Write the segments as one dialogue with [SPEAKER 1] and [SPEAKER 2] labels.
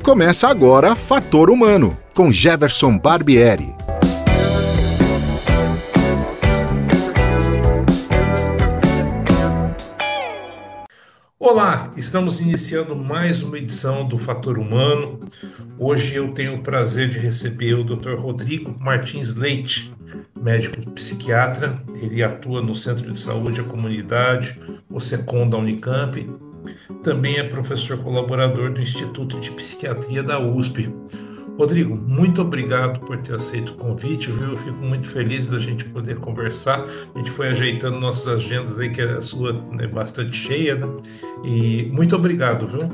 [SPEAKER 1] Começa agora Fator Humano, com Jefferson Barbieri.
[SPEAKER 2] Olá, estamos iniciando mais uma edição do Fator Humano. Hoje eu tenho o prazer de receber o Dr. Rodrigo Martins Leite, médico psiquiatra. Ele atua no Centro de Saúde à Comunidade, o SECOM da Unicamp. Também é professor colaborador do Instituto de Psiquiatria da USP. Rodrigo, muito obrigado por ter aceito o convite, viu? Eu fico muito feliz da gente poder conversar. A gente foi ajeitando nossas agendas aí, que a sua é bastante cheia, né? E muito obrigado, viu?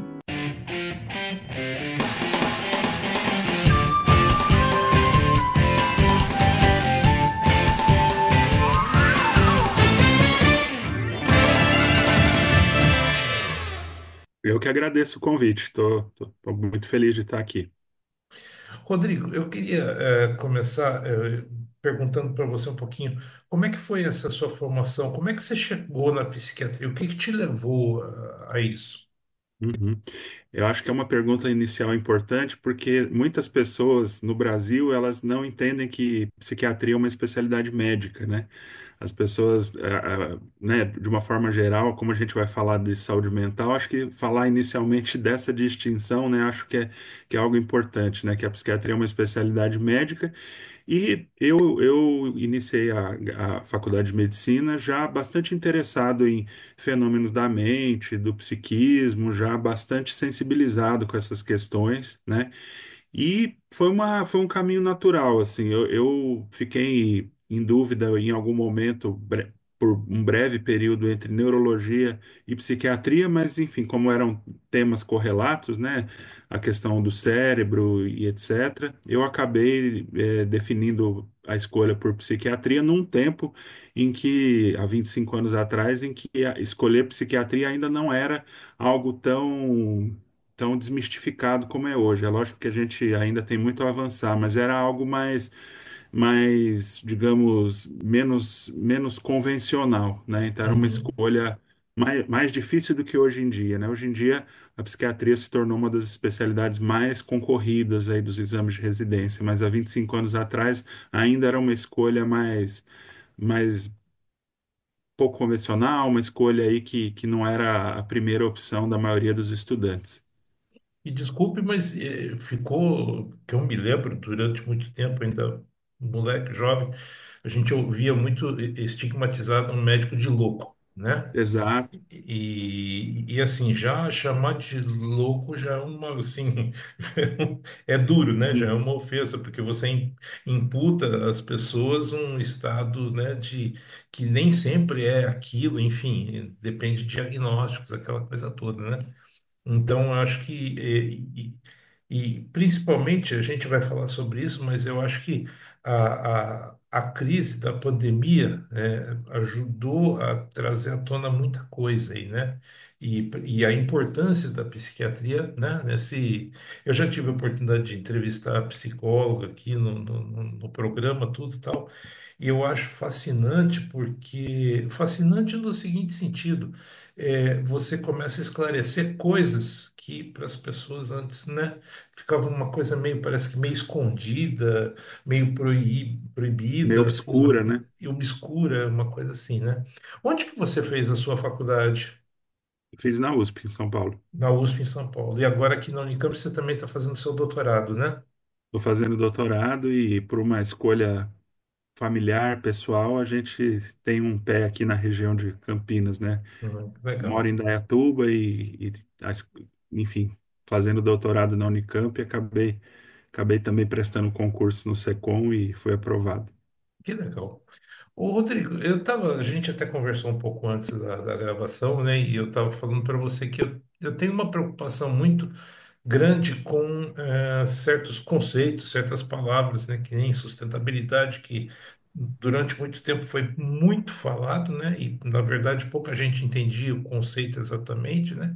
[SPEAKER 3] Eu que agradeço o convite, estou muito feliz de estar aqui.
[SPEAKER 2] Rodrigo, eu queria começar perguntando para você um pouquinho como é que foi essa sua formação, como é que você chegou na psiquiatria, o que que te levou a isso?
[SPEAKER 3] Uhum. Eu acho que é uma pergunta inicial importante porque muitas pessoas no Brasil elas não entendem que psiquiatria é uma especialidade médica, né? As pessoas, né, de uma forma geral, como a gente vai falar de saúde mental, acho que falar inicialmente dessa distinção, né, acho que é algo importante, né, que a psiquiatria é uma especialidade médica. E eu iniciei a faculdade de medicina já bastante interessado em fenômenos da mente, do psiquismo, já bastante sensibilizado com essas questões, né? E foi um caminho natural, assim. Eu fiquei em dúvida em algum momento, por um breve período, entre neurologia e psiquiatria, mas, enfim, como eram temas correlatos, né? A questão do cérebro e etc., eu acabei, definindo a escolha por psiquiatria num tempo em que, há 25 anos atrás, em que escolher psiquiatria ainda não era algo tão desmistificado como é hoje. É lógico que a gente ainda tem muito a avançar, mas era algo digamos, menos convencional, né? Então era uma
[SPEAKER 2] Uhum.
[SPEAKER 3] escolha mais difícil do que hoje em dia, né? Hoje em dia a psiquiatria se tornou uma das especialidades mais concorridas aí dos exames de residência, mas há 25 anos atrás ainda era uma escolha mais pouco convencional, uma escolha aí que não era a primeira opção da maioria dos estudantes.
[SPEAKER 2] E desculpe, mas ficou, que eu me lembro, durante muito tempo, ainda moleque, jovem, a gente ouvia muito estigmatizado um médico de louco, né?
[SPEAKER 3] Exato.
[SPEAKER 2] E assim, já chamar de louco já é uma, assim, é duro, né? Já é uma ofensa, porque você imputa às pessoas um estado, né, de que nem sempre é aquilo, enfim, depende de diagnósticos, aquela coisa toda, né? Então, eu acho que, principalmente, a gente vai falar sobre isso, mas eu acho que a crise da pandemia ajudou a trazer à tona muita coisa aí, né? E a importância da psiquiatria, né? Eu já tive a oportunidade de entrevistar psicólogo aqui no programa, tudo e tal, e eu acho fascinante porque... Fascinante no seguinte sentido, você começa a esclarecer coisas que para as pessoas antes, né, ficava uma coisa meio, parece que meio escondida, meio
[SPEAKER 3] Meio
[SPEAKER 2] proibida, sei lá,
[SPEAKER 3] obscura, né?
[SPEAKER 2] e obscura, uma coisa assim, né? Onde que você fez a sua faculdade?
[SPEAKER 3] Fiz na USP, em São Paulo.
[SPEAKER 2] Na USP em São Paulo. E agora aqui na Unicamp você também está fazendo seu doutorado, né?
[SPEAKER 3] Estou fazendo doutorado e, por uma escolha familiar, pessoal, a gente tem um pé aqui na região de Campinas, né? Moro
[SPEAKER 2] Legal.
[SPEAKER 3] em Dayatuba enfim, fazendo doutorado na Unicamp, acabei também prestando concurso no SECOM e fui aprovado.
[SPEAKER 2] Que legal. Ô, Rodrigo, a gente até conversou um pouco antes da gravação, né? E eu estava falando para você que eu tenho uma preocupação muito grande com certos conceitos, certas palavras, né? Que nem sustentabilidade, que durante muito tempo foi muito falado, né? E na verdade pouca gente entendia o conceito exatamente, né?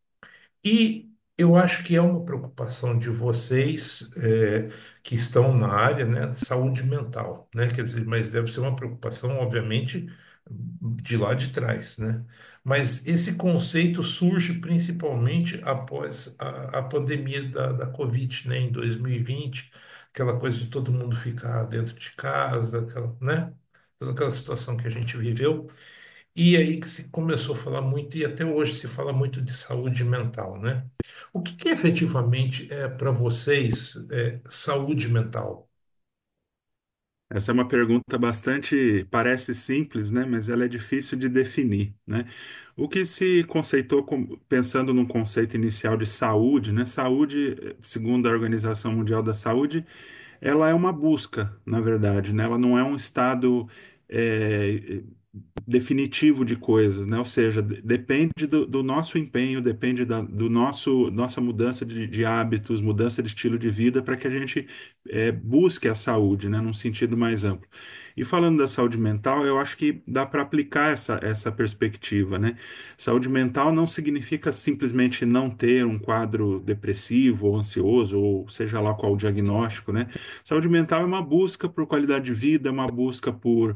[SPEAKER 2] E eu acho que é uma preocupação de vocês que estão na área, né, saúde mental, né? Quer dizer, mas deve ser uma preocupação, obviamente, de lá de trás, né? Mas esse conceito surge principalmente após a pandemia da Covid, né, em 2020, aquela coisa de todo mundo ficar dentro de casa, aquela, né, toda aquela situação que a gente viveu. E aí que se começou a falar muito, e até hoje se fala muito de saúde mental, né? O que que efetivamente é para vocês saúde mental?
[SPEAKER 3] Essa é uma pergunta bastante, parece simples, né? Mas ela é difícil de definir, né? O que se conceitou pensando num conceito inicial de saúde, né? Saúde, segundo a Organização Mundial da Saúde, ela é uma busca, na verdade, né? Ela não é um estado é, definitivo de coisas, né? Ou seja, depende do nosso empenho, depende do nossa mudança de hábitos, mudança de estilo de vida para que a gente busque a saúde, né? Num sentido mais amplo. E falando da saúde mental, eu acho que dá para aplicar essa perspectiva, né? Saúde mental não significa simplesmente não ter um quadro depressivo ou ansioso, ou seja lá qual o diagnóstico, né? Saúde mental é uma busca por qualidade de vida, é uma busca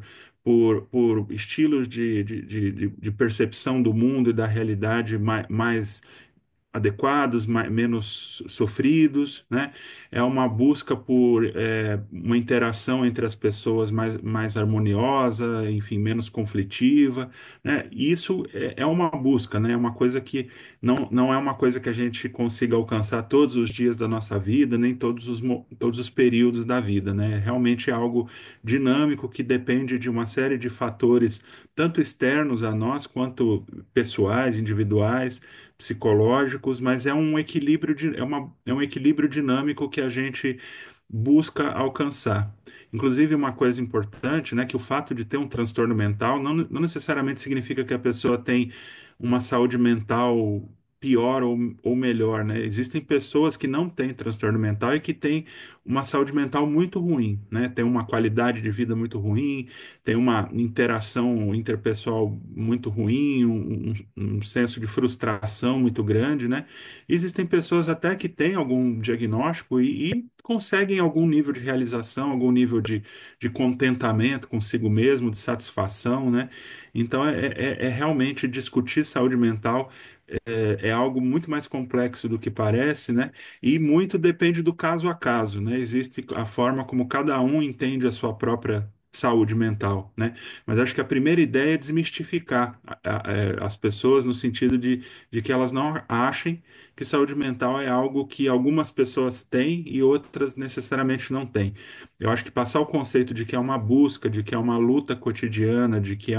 [SPEAKER 3] por estilos de percepção do mundo e da realidade mais adequados, menos sofridos, né? É uma busca por uma interação entre as pessoas mais harmoniosa, enfim, menos conflitiva, né? E isso é uma busca, né? É uma coisa que não é uma coisa que a gente consiga alcançar todos os dias da nossa vida, nem todos os períodos da vida, né? Realmente é algo dinâmico que depende de uma série de fatores, tanto externos a nós quanto pessoais, individuais, psicológicos, mas é um equilíbrio é um equilíbrio dinâmico que a gente busca alcançar. Inclusive, uma coisa importante, né, que o fato de ter um transtorno mental não necessariamente significa que a pessoa tem uma saúde mental pior ou melhor, né? Existem pessoas que não têm transtorno mental e que têm uma saúde mental muito ruim, né? Tem uma qualidade de vida muito ruim, tem uma interação interpessoal muito ruim, um senso de frustração muito grande, né? Existem pessoas até que têm algum diagnóstico e conseguem algum nível de realização, algum nível de contentamento consigo mesmo, de satisfação, né? Então, é realmente discutir saúde mental é algo muito mais complexo do que parece, né? E muito depende do caso a caso, né? Existe a forma como cada um entende a sua própria saúde mental, né? Mas acho que a primeira ideia é desmistificar as pessoas no sentido de que elas não achem que saúde mental é algo que algumas pessoas têm e outras necessariamente não têm. Eu acho que passar o conceito de que é uma busca, de que é uma luta cotidiana, de que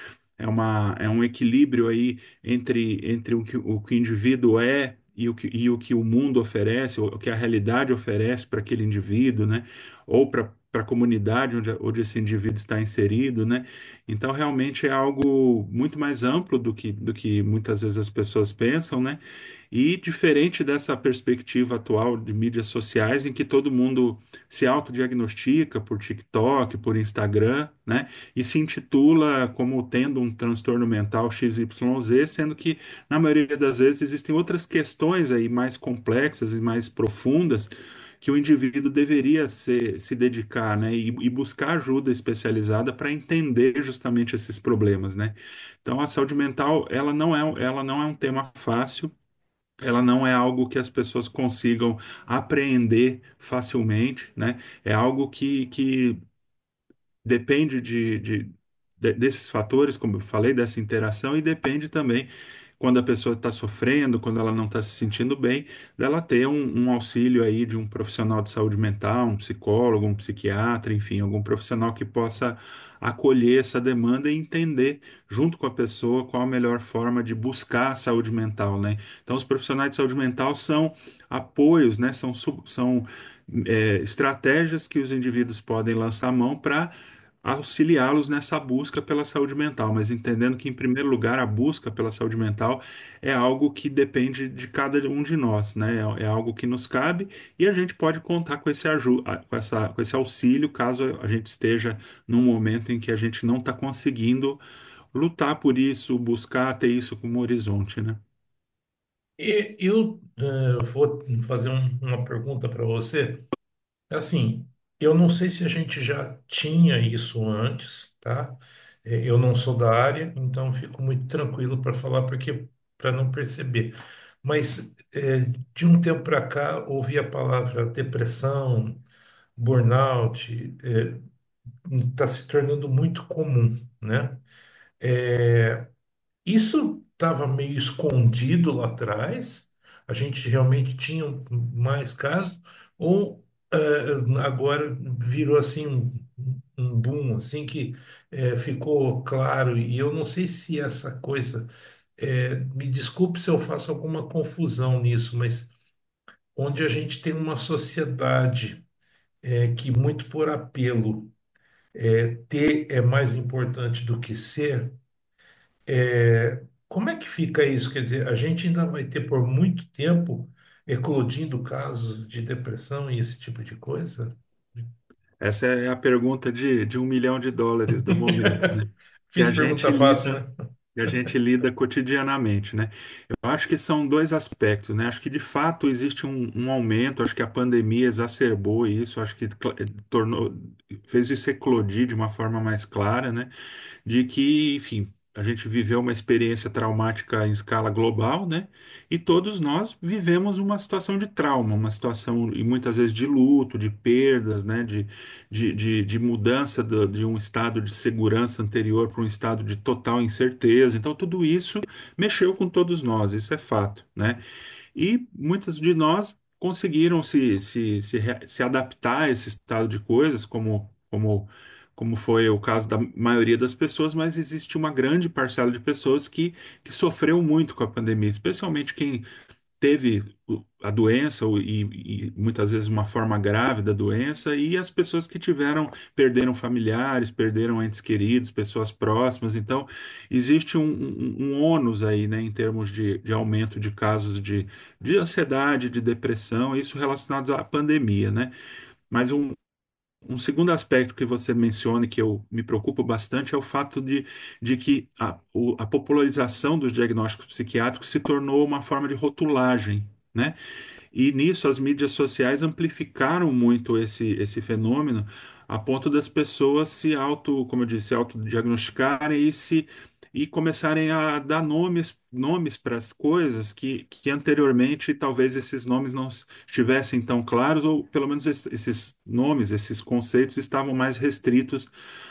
[SPEAKER 3] é um equilíbrio aí entre o que o indivíduo é e o que o mundo oferece, o que a realidade oferece para aquele indivíduo, né? Ou para a comunidade onde esse indivíduo está inserido, né? Então, realmente é algo muito mais amplo do que muitas vezes as pessoas pensam, né? E diferente dessa perspectiva atual de mídias sociais, em que todo mundo se autodiagnostica por TikTok, por Instagram, né? E se intitula como tendo um transtorno mental XYZ, sendo que, na maioria das vezes, existem outras questões aí mais complexas e mais profundas que o indivíduo deveria se dedicar, né? E buscar ajuda especializada para entender justamente esses problemas, né? Então, a saúde mental, ela não é um tema fácil, ela não é algo que as pessoas consigam apreender facilmente, né? É algo que depende desses fatores, como eu falei, dessa interação, e depende também, quando a pessoa está sofrendo, quando ela não está se sentindo bem, dela ter um auxílio aí de um profissional de saúde mental, um psicólogo, um psiquiatra, enfim, algum profissional que possa acolher essa demanda e entender, junto com a pessoa, qual a melhor forma de buscar a saúde mental, né? Então, os profissionais de saúde mental são apoios, né? São estratégias que os indivíduos podem lançar mão para auxiliá-los nessa busca pela saúde mental, mas entendendo que, em primeiro lugar, a busca pela saúde mental é algo que depende de cada um de nós, né? É algo que nos cabe e a gente pode contar com com esse auxílio caso a gente esteja num momento em que a gente não está conseguindo lutar por isso, buscar ter isso como horizonte, né?
[SPEAKER 2] Eu vou fazer uma pergunta para você. Assim, eu não sei se a gente já tinha isso antes, tá? Eu não sou da área, então fico muito tranquilo para falar, porque para não perceber. Mas de um tempo para cá, ouvi a palavra depressão, burnout, está se tornando muito comum, né? Isso estava meio escondido lá atrás, a gente realmente tinha mais casos, ou agora virou assim um boom, assim que ficou claro, e eu não sei se essa coisa, me desculpe se eu faço alguma confusão nisso, mas onde a gente tem uma sociedade que muito por apelo, ter é mais importante do que ser. Como é que fica isso? Quer dizer, a gente ainda vai ter por muito tempo eclodindo casos de depressão e esse tipo de coisa?
[SPEAKER 3] Essa é a pergunta de US$ 1 milhão do momento, né? Que
[SPEAKER 2] Fiz
[SPEAKER 3] a
[SPEAKER 2] pergunta
[SPEAKER 3] gente
[SPEAKER 2] fácil,
[SPEAKER 3] lida,
[SPEAKER 2] né?
[SPEAKER 3] que a gente lida cotidianamente, né? Eu acho que são dois aspectos, né? Acho que de fato existe um aumento, acho que a pandemia exacerbou isso, acho que tornou, fez isso eclodir de uma forma mais clara, né? De que, enfim, a gente viveu uma experiência traumática em escala global, né? E todos nós vivemos uma situação de trauma, uma situação, e muitas vezes de luto, de perdas, né? De mudança de um estado de segurança anterior para um estado de total incerteza. Então, tudo isso mexeu com todos nós, isso é fato, né? E muitos de nós conseguiram se adaptar a esse estado de coisas, como foi o caso da maioria das pessoas, mas existe uma grande parcela de pessoas que sofreu muito com a pandemia, especialmente quem teve a doença e muitas vezes uma forma grave da doença, e as pessoas que perderam familiares, perderam entes queridos, pessoas próximas. Então, existe um ônus aí, né, em termos de aumento de casos de ansiedade, de depressão, isso relacionado à pandemia, né? Mas um segundo aspecto que você menciona e que eu me preocupo bastante é o fato de que a popularização dos diagnósticos psiquiátricos se tornou uma forma de rotulagem, né? E nisso as mídias sociais amplificaram muito esse fenômeno, a ponto das pessoas como eu disse, se autodiagnosticarem e começarem a dar nomes para as coisas que anteriormente talvez esses nomes não estivessem tão claros, ou pelo menos esses nomes, esses conceitos estavam mais restritos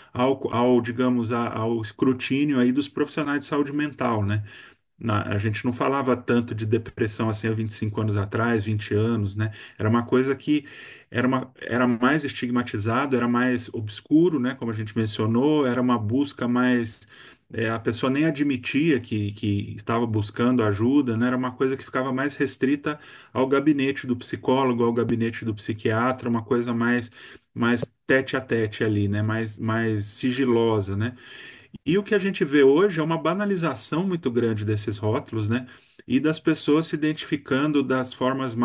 [SPEAKER 3] digamos, ao escrutínio aí dos profissionais de saúde mental, né? A gente não falava tanto de depressão assim há 25 anos atrás, 20 anos, né? Era uma coisa que era mais estigmatizado, era mais obscuro, né? Como a gente mencionou, era uma busca mais. A pessoa nem admitia que estava buscando ajuda, né? Era uma coisa que ficava mais restrita ao gabinete do psicólogo, ao gabinete do psiquiatra, uma coisa mais tete a tete ali, né? Mais sigilosa, né? E o que a gente vê hoje é uma banalização muito grande desses rótulos, né? E das pessoas se identificando das formas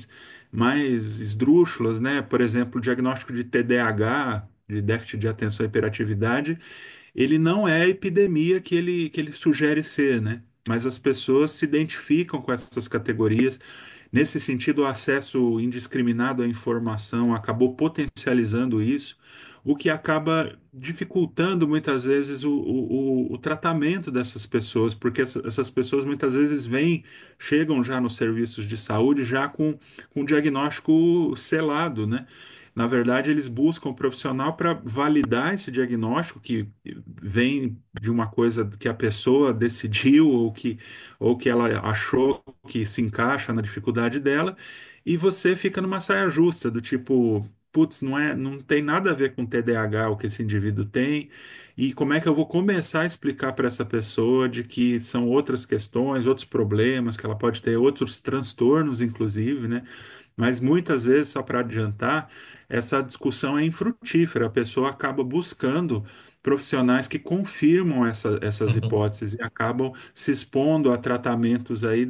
[SPEAKER 3] mais esdrúxulas, né? Por exemplo, o diagnóstico de TDAH, de déficit de atenção e hiperatividade, ele não é a epidemia que ele sugere ser, né? Mas as pessoas se identificam com essas categorias. Nesse sentido, o acesso indiscriminado à informação acabou potencializando isso, o que acaba dificultando muitas vezes o tratamento dessas pessoas, porque essas pessoas muitas vezes chegam já nos serviços de saúde já com diagnóstico selado, né? Na verdade, eles buscam um profissional para validar esse diagnóstico que vem de uma coisa que a pessoa decidiu ou que ela achou que se encaixa na dificuldade dela, e você fica numa saia justa, do tipo, putz, não tem nada a ver com TDAH o que esse indivíduo tem, e como é que eu vou começar a explicar para essa pessoa de que são outras questões, outros problemas, que ela pode ter outros transtornos, inclusive, né? Mas muitas vezes, só para adiantar, essa discussão é infrutífera. A pessoa acaba buscando profissionais que confirmam essas
[SPEAKER 2] Uhum,
[SPEAKER 3] hipóteses e acabam se expondo a tratamentos aí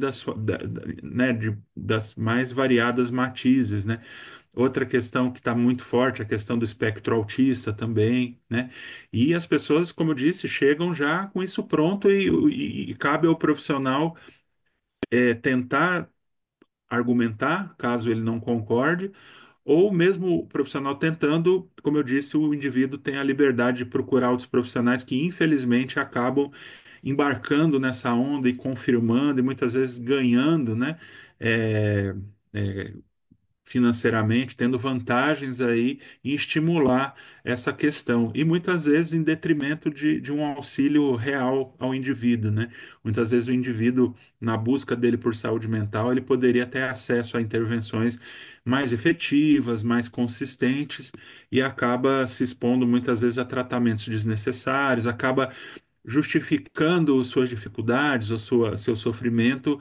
[SPEAKER 3] né, das mais variadas matizes, né? Outra questão que está muito forte, a questão do espectro autista também, né? E as pessoas, como eu disse, chegam já com isso pronto e cabe ao profissional tentar argumentar, caso ele não concorde, ou mesmo o profissional tentando, como eu disse, o indivíduo tem a liberdade de procurar outros profissionais que, infelizmente, acabam embarcando nessa onda e confirmando e muitas vezes ganhando, né? É, é, financeiramente, tendo vantagens aí em estimular essa questão. E muitas vezes em detrimento de um auxílio real ao indivíduo, né? Muitas vezes o indivíduo, na busca dele por saúde mental, ele poderia ter acesso a intervenções mais efetivas, mais consistentes, e acaba se expondo muitas vezes a tratamentos desnecessários, acaba justificando suas dificuldades, seu sofrimento,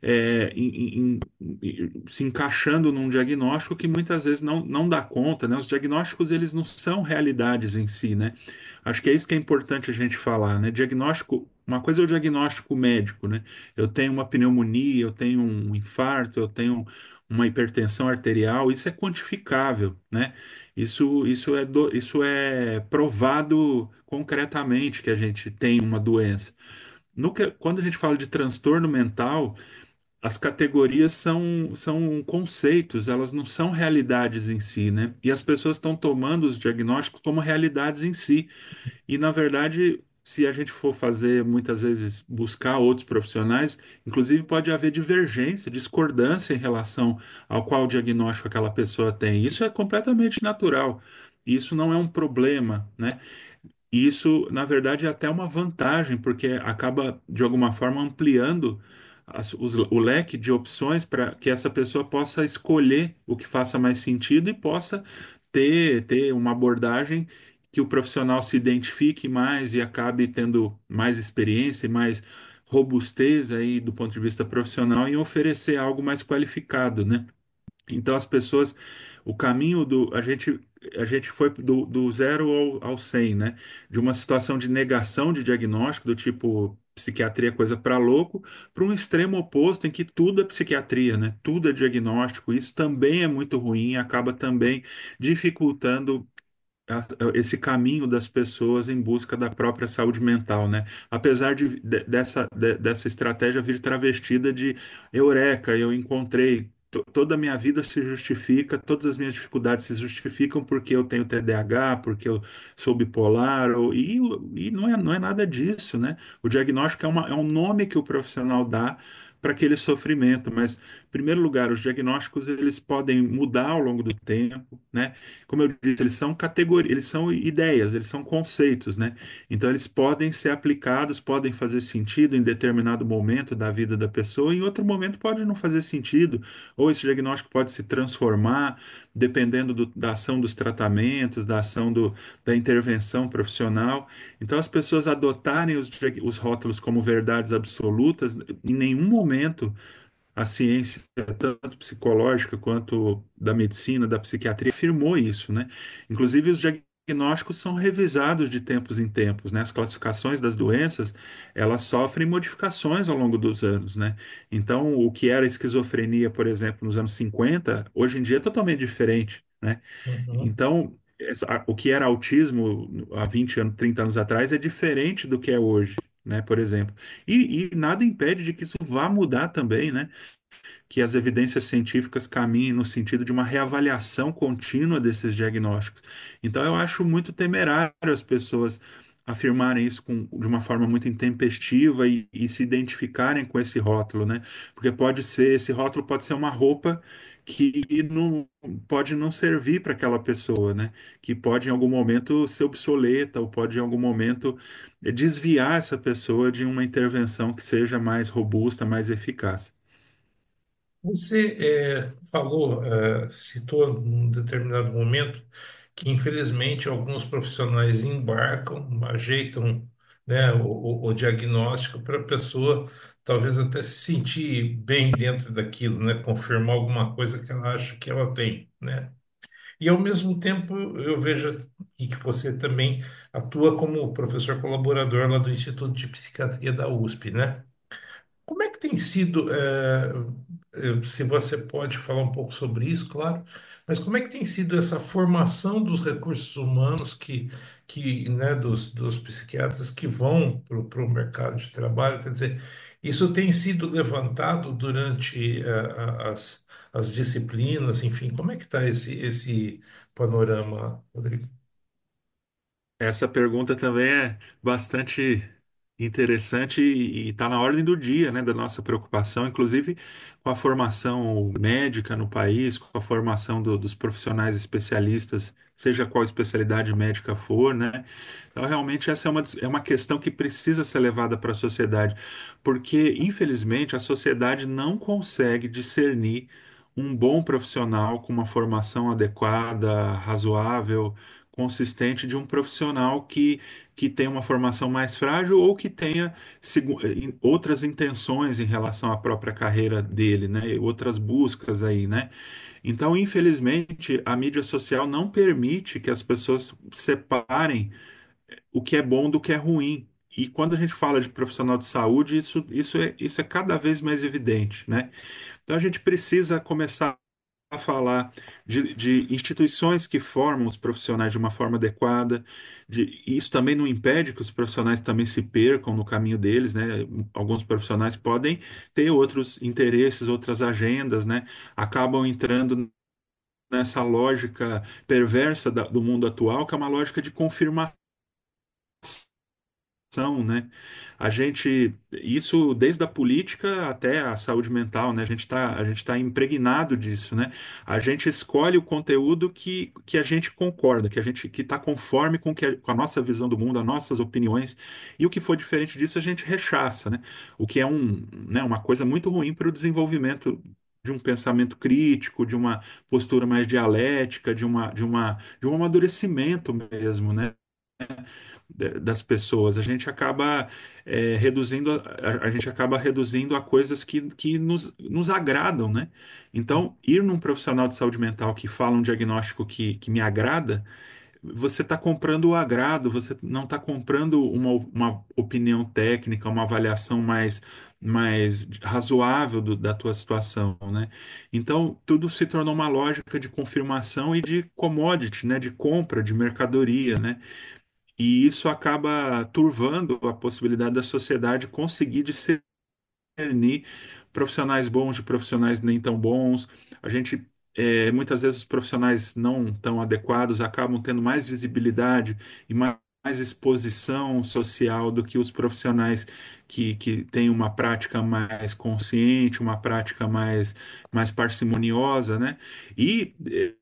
[SPEAKER 3] se encaixando num diagnóstico que muitas vezes não dá conta, né? Os diagnósticos, eles não são realidades em si, né? Acho que é isso que é importante a gente falar, né? Diagnóstico, uma coisa é o diagnóstico médico, né? Eu tenho uma pneumonia, eu tenho um infarto, eu tenho uma hipertensão arterial, isso é quantificável, né? Isso é provado concretamente que a gente tem uma doença. Quando a gente fala de transtorno mental, as categorias são conceitos, elas não são realidades em si, né? E as pessoas estão tomando os diagnósticos como realidades em si. E, na verdade, se a gente for fazer, muitas vezes, buscar outros profissionais, inclusive pode haver divergência, discordância em relação ao qual diagnóstico aquela pessoa tem. Isso é completamente natural. Isso não é um problema, né? E isso, na verdade, é até uma vantagem, porque acaba, de alguma forma, ampliando o leque de opções para que essa pessoa possa escolher o que faça mais sentido e possa ter uma abordagem que o profissional se identifique mais e acabe tendo mais experiência e mais robustez aí do ponto de vista profissional em oferecer algo mais qualificado, né? Então as pessoas, o caminho a gente foi do zero ao 100, né? De uma situação de negação de diagnóstico, do tipo psiquiatria é coisa para louco, para um extremo oposto em que tudo é psiquiatria, né? Tudo é diagnóstico. Isso também é muito ruim, acaba também dificultando esse caminho das pessoas em busca da própria saúde mental, né? Apesar dessa estratégia vir travestida de eureka, eu encontrei, toda a minha vida se justifica, todas as minhas dificuldades se justificam porque eu tenho TDAH, porque eu sou bipolar, e não é nada disso, né? O diagnóstico é um nome que o profissional dá para aquele sofrimento, mas, em primeiro lugar, os diagnósticos eles podem mudar ao longo do tempo, né? Como eu disse, eles são categorias, eles são ideias, eles são conceitos, né? Então eles podem ser aplicados, podem fazer sentido em determinado momento da vida da pessoa, em outro momento pode não fazer sentido, ou esse diagnóstico pode se transformar, dependendo da ação dos tratamentos, da ação da intervenção profissional. Então as pessoas adotarem os rótulos como verdades absolutas, em nenhum momento a ciência, tanto psicológica quanto da medicina, da psiquiatria, afirmou isso, né? Inclusive, os diagnósticos são revisados de tempos em tempos, né? As classificações das doenças, elas sofrem modificações ao longo dos anos, né? Então, o que era esquizofrenia, por exemplo, nos anos 50, hoje em dia é totalmente diferente, né?
[SPEAKER 2] Uhum.
[SPEAKER 3] Então, o que era autismo há 20 anos, 30 anos atrás é diferente do que é hoje, né? Por exemplo. E nada impede de que isso vá mudar também, né? Que as evidências científicas caminhem no sentido de uma reavaliação contínua desses diagnósticos. Então, eu acho muito temerário as pessoas afirmarem isso de uma forma muito intempestiva e se identificarem com esse rótulo, né? Porque esse rótulo pode ser uma roupa que não pode não servir para aquela pessoa, né? Que pode em algum momento ser obsoleta ou pode em algum momento desviar essa pessoa de uma intervenção que seja mais robusta, mais eficaz.
[SPEAKER 2] Você falou, citou num determinado momento que, infelizmente, alguns profissionais embarcam, ajeitam, né, o diagnóstico para a pessoa talvez até se sentir bem dentro daquilo, né, confirmar alguma coisa que ela acha que ela tem, né? E, ao mesmo tempo, eu vejo aqui que você também atua como professor colaborador lá do Instituto de Psiquiatria da USP, né? Como é que tem sido, se você pode falar um pouco sobre isso, claro, mas como é que tem sido essa formação dos recursos humanos né, dos psiquiatras que vão para o mercado de trabalho? Quer dizer, Isso tem sido levantado durante as disciplinas, enfim, como é que está esse panorama, Rodrigo?
[SPEAKER 3] Essa pergunta também é bastante interessante e está na ordem do dia, né, da nossa preocupação, inclusive com a formação médica no país, com a formação dos profissionais especialistas, seja qual especialidade médica for, né? Então, realmente, essa é uma questão que precisa ser levada para a sociedade, porque, infelizmente, a sociedade não consegue discernir um bom profissional com uma formação adequada, razoável, consistente de um profissional que tenha uma formação mais frágil ou que tenha outras intenções em relação à própria carreira dele, né? Outras buscas aí, né? Então, infelizmente, a mídia social não permite que as pessoas separem o que é bom do que é ruim. E quando a gente fala de profissional de saúde, isso é cada vez mais evidente, né? Então, a gente precisa começar a falar de instituições que formam os profissionais de uma forma adequada. E isso também não impede que os profissionais também se percam no caminho deles, né? Alguns profissionais podem ter outros interesses, outras agendas, né? Acabam entrando nessa lógica perversa do mundo atual, que é uma lógica de confirmação, né? Isso desde a política até a saúde mental, né? A gente tá impregnado disso, né? A gente escolhe o conteúdo que a gente concorda, que está conforme com a nossa visão do mundo, as nossas opiniões, e o que for diferente disso a gente rechaça, né? O que é né, uma coisa muito ruim para o desenvolvimento de um pensamento crítico, de uma postura mais dialética, de um amadurecimento mesmo, né? Das pessoas. A gente acaba reduzindo, a gente acaba reduzindo a coisas que nos agradam, né? Então, ir num profissional de saúde mental que fala um diagnóstico que me agrada, você está comprando o agrado, você não está comprando uma opinião técnica, uma avaliação mais razoável da tua situação, né? Então, tudo se tornou uma lógica de confirmação e de commodity, né? De compra, de mercadoria, né? E isso acaba turvando a possibilidade da sociedade conseguir discernir profissionais bons de profissionais nem tão bons. Muitas vezes os profissionais não tão adequados acabam tendo mais visibilidade e mais exposição social do que os profissionais que têm uma prática mais consciente, uma prática mais parcimoniosa, né? E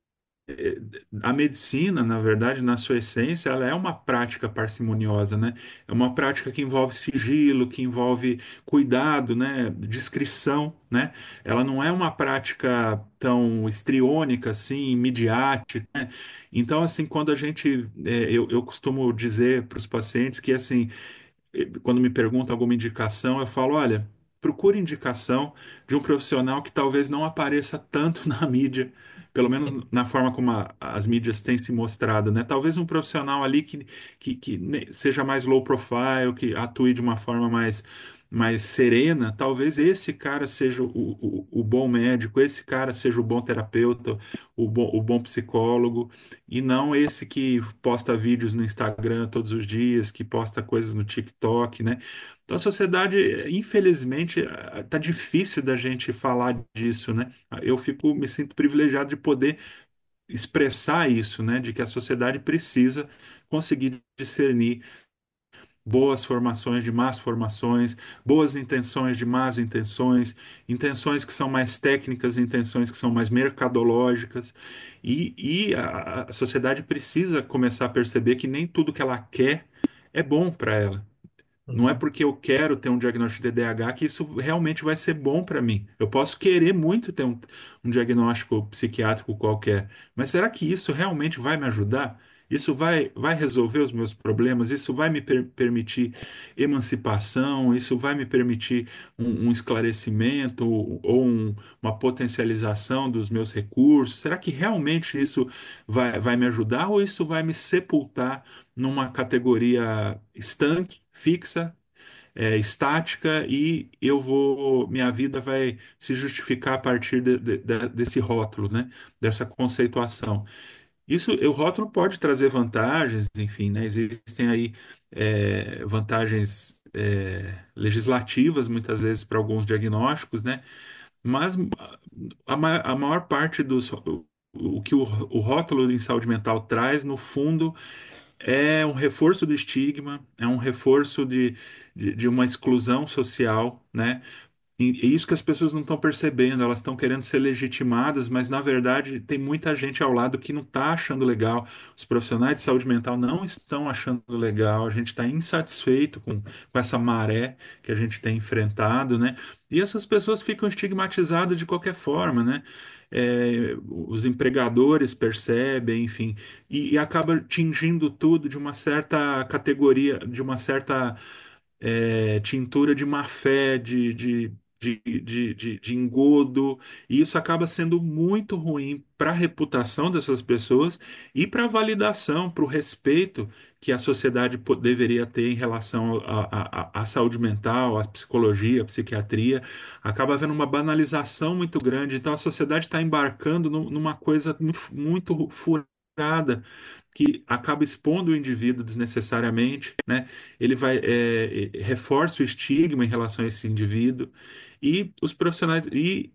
[SPEAKER 3] a medicina, na verdade, na sua essência, ela é uma prática parcimoniosa, né? É uma prática que envolve sigilo, que envolve cuidado, né? Discrição, né? Ela não é uma prática tão estriônica, assim, midiática, né? Então, assim, quando eu costumo dizer para os pacientes que, assim, quando me perguntam alguma indicação, eu falo, olha, procure indicação de um profissional que talvez não apareça tanto na mídia, pelo menos na forma como as mídias têm se mostrado, né? Talvez um profissional ali que seja mais low profile, que atue de uma forma mais serena, talvez esse cara seja o bom médico, esse cara seja o bom terapeuta, o bom psicólogo, e não esse que posta vídeos no Instagram todos os dias, que posta coisas no TikTok, né? Então a sociedade, infelizmente, tá difícil da gente falar disso, né? Me sinto privilegiado de poder expressar isso, né? De que a sociedade precisa conseguir discernir boas formações de más formações, boas intenções de más intenções, intenções que são mais técnicas, intenções que são mais mercadológicas, e a sociedade precisa começar a perceber que nem tudo que ela quer é bom para ela. Não é
[SPEAKER 2] Uhum,
[SPEAKER 3] porque eu quero ter um diagnóstico de TDAH que isso realmente vai ser bom para mim. Eu posso querer muito ter um diagnóstico psiquiátrico qualquer, mas será que isso realmente vai me ajudar? Isso vai resolver os meus problemas? Isso vai me permitir emancipação? Isso vai me permitir um esclarecimento ou uma potencialização dos meus recursos? Será que realmente isso vai me ajudar ou isso vai me sepultar numa categoria estanque, fixa, estática, e minha vida vai se justificar a partir desse rótulo, né? Dessa conceituação. O rótulo pode trazer vantagens, enfim, né? Existem aí vantagens legislativas, muitas vezes para alguns diagnósticos, né? Mas a maior parte o que o rótulo em saúde mental traz, no fundo, é um reforço do estigma, é um reforço de uma exclusão social, né? E isso que as pessoas não estão percebendo, elas estão querendo ser legitimadas, mas na verdade tem muita gente ao lado que não está achando legal. Os profissionais de saúde mental não estão achando legal, a gente está insatisfeito com essa maré que a gente tem enfrentado, né? E essas pessoas ficam estigmatizadas de qualquer forma, né? Os empregadores percebem, enfim, e acaba tingindo tudo de uma certa categoria, de uma certa tintura de má fé, de engodo, e isso acaba sendo muito ruim para a reputação dessas pessoas e para a validação, para o respeito que a sociedade deveria ter em relação à saúde mental, à psicologia, à psiquiatria. Acaba havendo uma banalização muito grande, então a sociedade está embarcando numa coisa muito furada. Que acaba expondo o indivíduo desnecessariamente, né? Ele reforça o estigma em relação a esse indivíduo e os profissionais e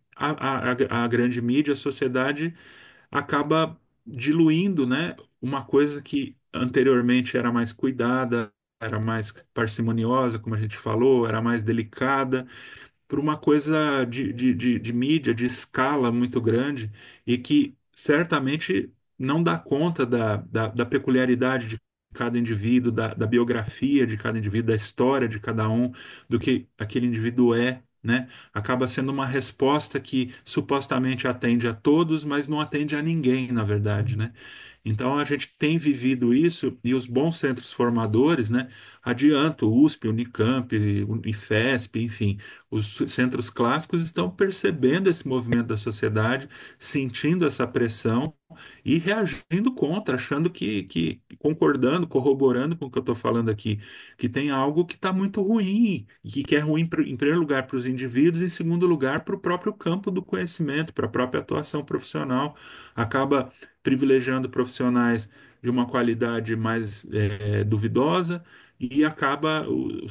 [SPEAKER 3] a grande mídia, a sociedade acaba diluindo, né, uma coisa que anteriormente era mais cuidada, era mais parcimoniosa, como a gente falou, era mais delicada, por uma coisa de mídia, de escala muito grande e que certamente não dá conta da peculiaridade de cada indivíduo, da biografia de cada indivíduo, da história de cada um, do que aquele indivíduo é, né? Acaba sendo uma resposta que supostamente atende a todos, mas não atende a ninguém, na verdade, né? Então a gente tem vivido isso e os bons centros formadores, né? Adianto, USP, Unicamp, Unifesp, enfim, os centros clássicos estão percebendo esse movimento da sociedade, sentindo essa pressão e reagindo contra, achando concordando, corroborando com o que eu estou falando aqui, que tem algo que está muito ruim, e que é ruim, em primeiro lugar, para os indivíduos, e em segundo lugar, para o próprio campo do conhecimento, para a própria atuação profissional. Acaba privilegiando profissionais de uma qualidade mais duvidosa e acaba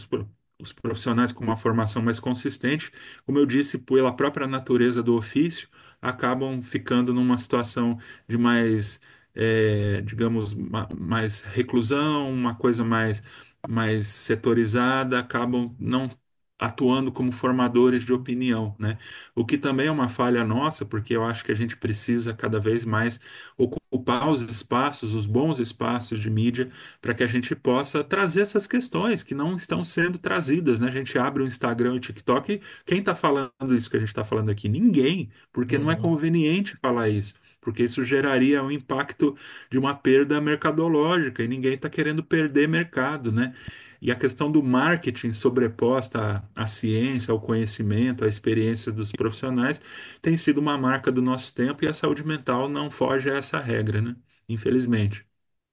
[SPEAKER 3] os profissionais com uma formação mais consistente, como eu disse, pela própria natureza do ofício, acabam ficando numa situação de mais, digamos, mais reclusão, uma coisa mais setorizada, acabam não atuando como formadores de opinião, né? O que também é uma falha nossa, porque eu acho que a gente precisa cada vez mais ocupar os espaços, os bons espaços de mídia, para que a gente possa trazer essas questões que não estão sendo trazidas, né? A gente abre o Instagram e o TikTok, quem está falando isso que a gente está falando aqui? Ninguém, porque não é
[SPEAKER 2] Uhum.
[SPEAKER 3] conveniente falar isso. Porque isso geraria um impacto de uma perda mercadológica e ninguém está querendo perder mercado, né? E a questão do marketing sobreposta à ciência, ao conhecimento, à experiência dos profissionais, tem sido uma marca do nosso tempo e a saúde mental não foge a essa regra, né? Infelizmente.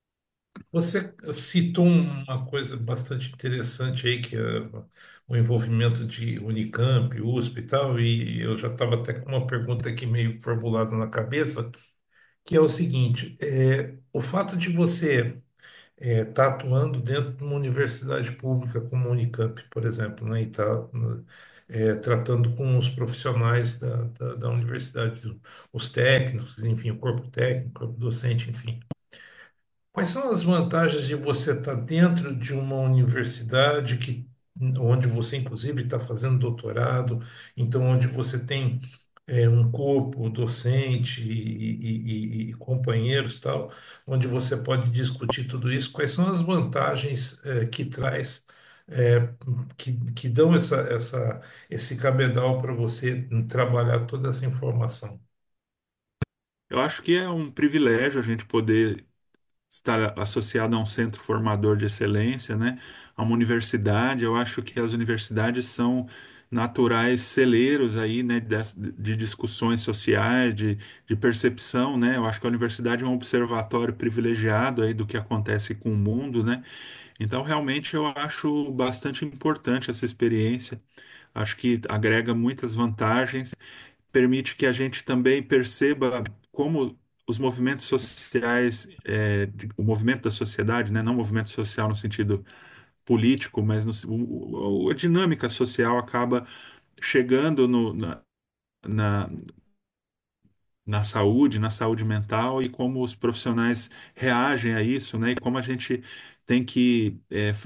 [SPEAKER 2] Você citou uma coisa bastante interessante aí, que é o envolvimento de Unicamp, USP e tal, e eu já estava até com uma pergunta aqui meio formulada na cabeça, que é o seguinte: o fato de você estar atuando dentro de uma universidade pública como a Unicamp, por exemplo, né, e estar tratando com os profissionais da universidade, os técnicos, enfim, o corpo técnico, o corpo docente, enfim. Quais são as vantagens de você estar dentro de uma universidade onde você, inclusive, está fazendo doutorado, então onde você tem um corpo docente e companheiros tal, onde você pode discutir tudo isso? Quais são as vantagens que traz, eh, que dão esse cabedal para você trabalhar toda essa informação?
[SPEAKER 3] Eu acho que é um privilégio a gente poder estar associado a um centro formador de excelência, né? A uma universidade. Eu acho que as universidades são naturais celeiros aí, né, de discussões sociais, de percepção, né? Eu acho que a universidade é um observatório privilegiado aí do que acontece com o mundo, né? Então, realmente, eu acho bastante importante essa experiência. Acho que agrega muitas vantagens, permite que a gente também perceba como os movimentos sociais, o movimento da sociedade, né, não movimento social no sentido político, mas a dinâmica social acaba chegando na, na saúde mental e como os profissionais reagem a isso, né? E como a gente tem que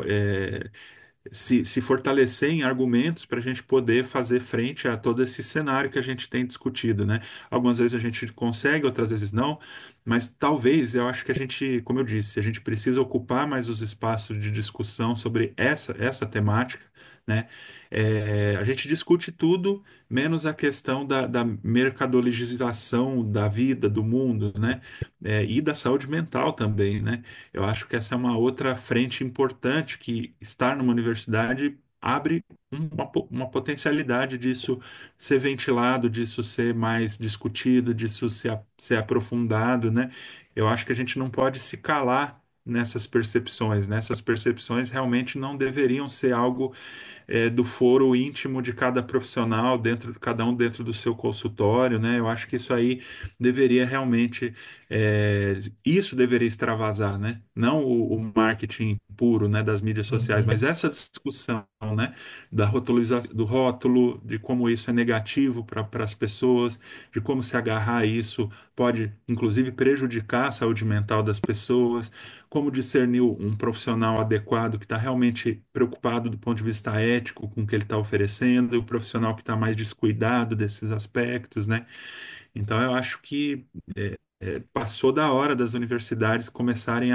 [SPEAKER 3] se fortalecer em argumentos para a gente poder fazer frente a todo esse cenário que a gente tem discutido, né? Algumas vezes a gente consegue, outras vezes não, mas talvez eu acho que a gente, como eu disse, a gente precisa ocupar mais os espaços de discussão sobre essa temática, né? A gente discute tudo, menos a questão da mercadologização da vida, do mundo, né? E da saúde mental também, né? Eu acho que essa é uma outra frente importante que estar numa universidade abre uma potencialidade disso ser ventilado, disso ser mais discutido, disso ser aprofundado, né? Eu acho que a gente não pode se calar nessas percepções, né? Essas percepções realmente não deveriam ser algo do foro íntimo de cada profissional, dentro, cada um dentro do seu consultório, né? Eu acho que isso aí deveria realmente, isso deveria extravasar, né? Não o marketing puro, né, das mídias sociais, mas
[SPEAKER 2] Uhum.
[SPEAKER 3] essa discussão, né, do rótulo, de como isso é negativo para as pessoas, de como se agarrar a isso pode, inclusive, prejudicar a saúde mental das pessoas, como discernir um profissional adequado que está realmente preocupado do ponto de vista ético com o que ele está oferecendo, e o profissional que está mais descuidado desses aspectos, né? Então, eu acho que passou da hora das universidades começarem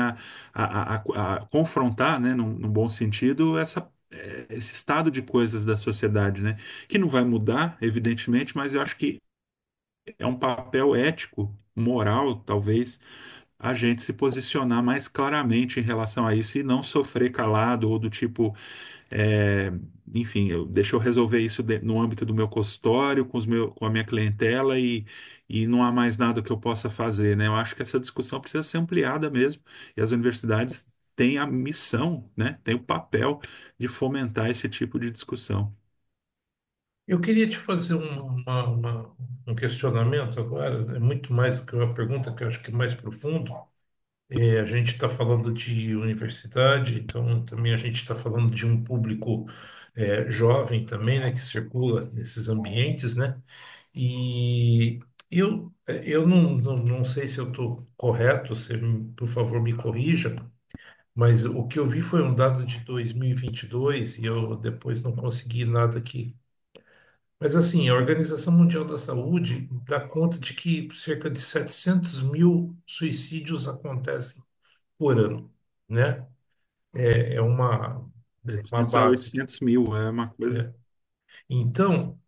[SPEAKER 3] a confrontar, né, num bom sentido, esse estado de coisas da sociedade, né? Que não vai mudar, evidentemente, mas eu acho que é um papel ético, moral, talvez a gente se posicionar mais claramente em relação a isso e não sofrer calado ou do tipo, é, enfim, deixa eu resolver isso no âmbito do meu consultório, com a minha clientela e não há mais nada que eu possa fazer, né? Eu acho que essa discussão precisa ser ampliada mesmo e as universidades têm a missão, né? Têm o papel de fomentar esse tipo de discussão.
[SPEAKER 2] Eu queria te fazer um questionamento agora, é muito mais do que uma pergunta, que eu acho que é mais profundo. A gente está falando de universidade, então também a gente está falando de um público jovem também, né, que circula nesses ambientes, né? E eu não sei se eu estou correto, você, por favor, me corrija, mas o que eu vi foi um dado de 2022 e eu depois não consegui nada aqui. Mas assim, a Organização Mundial da Saúde dá conta de que cerca de 700 mil suicídios acontecem por ano, né? É uma
[SPEAKER 3] 700 a
[SPEAKER 2] base,
[SPEAKER 3] 800 mil é uma coisa.
[SPEAKER 2] né? Então,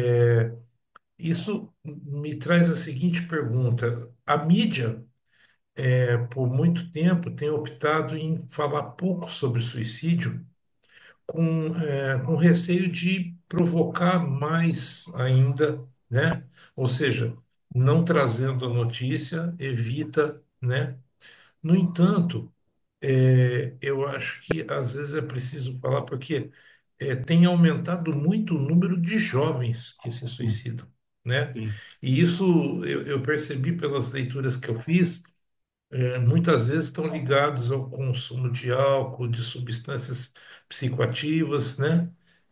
[SPEAKER 2] isso me traz a seguinte pergunta: a mídia, por muito tempo, tem optado em falar pouco sobre suicídio, com receio de provocar mais ainda, né? Ou seja, não trazendo a notícia, evita, né? No entanto, eu acho que às vezes é preciso falar porque tem aumentado muito o número de jovens que se
[SPEAKER 3] Sim,
[SPEAKER 2] suicidam, né?
[SPEAKER 3] sim.
[SPEAKER 2] E isso eu percebi pelas leituras que eu fiz, muitas vezes estão ligados ao consumo de álcool, de substâncias psicoativas, né?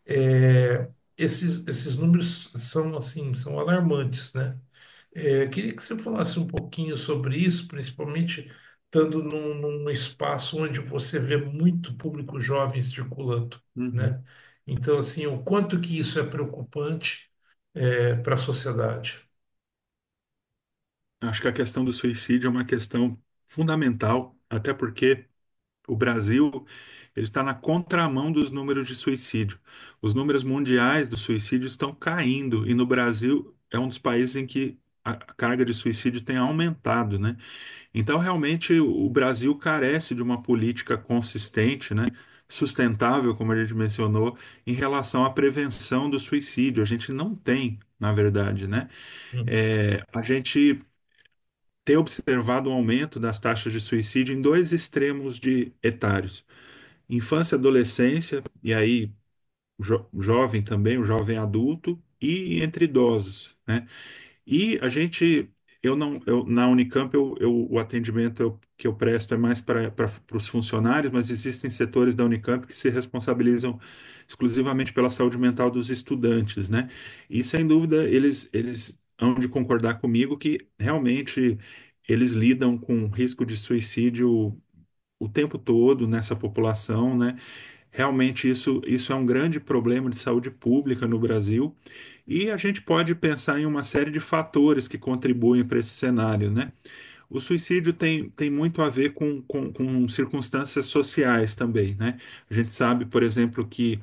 [SPEAKER 2] Esses números são assim, são alarmantes, né? Queria que você falasse um pouquinho sobre isso, principalmente estando num espaço onde você vê muito público jovem circulando,
[SPEAKER 3] Uhum.
[SPEAKER 2] né? Então, assim, o quanto que isso é preocupante para a sociedade.
[SPEAKER 3] Acho que a questão do suicídio é uma questão fundamental, até porque o Brasil ele está na contramão dos números de suicídio. Os números mundiais do suicídio estão caindo e no Brasil é um dos países em que a carga de suicídio tem aumentado, né? Então, realmente, o Brasil carece de uma política consistente, né? Sustentável, como a gente mencionou, em relação à prevenção do suicídio. A gente não tem, na verdade, né?
[SPEAKER 2] Hum.
[SPEAKER 3] A gente tem observado um aumento das taxas de suicídio em dois extremos de etários: infância e adolescência, e aí jovem também, o jovem adulto, e entre idosos, né? E a gente eu não, na Unicamp o atendimento que eu presto é mais para os funcionários, mas existem setores da Unicamp que se responsabilizam exclusivamente pela saúde mental dos estudantes, né? E sem dúvida eles hão de concordar comigo que realmente eles lidam com risco de suicídio o tempo todo nessa população, né? Realmente isso é um grande problema de saúde pública no Brasil. E a gente pode pensar em uma série de fatores que contribuem para esse cenário, né? O suicídio tem muito a ver com circunstâncias sociais também, né? A gente sabe, por exemplo, que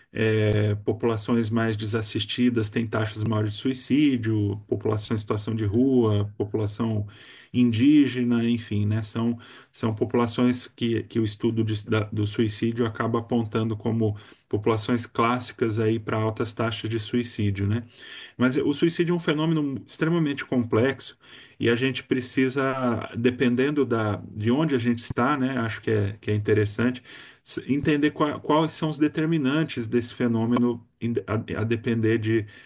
[SPEAKER 3] populações mais desassistidas têm taxas maiores de suicídio, população em situação de rua, população indígena, enfim, né? São populações que o estudo do suicídio acaba apontando como populações clássicas aí para altas taxas de suicídio, né? Mas o suicídio é um fenômeno extremamente complexo e a gente precisa, dependendo de onde a gente está, né, acho que é interessante entender quais são os determinantes desse fenômeno a depender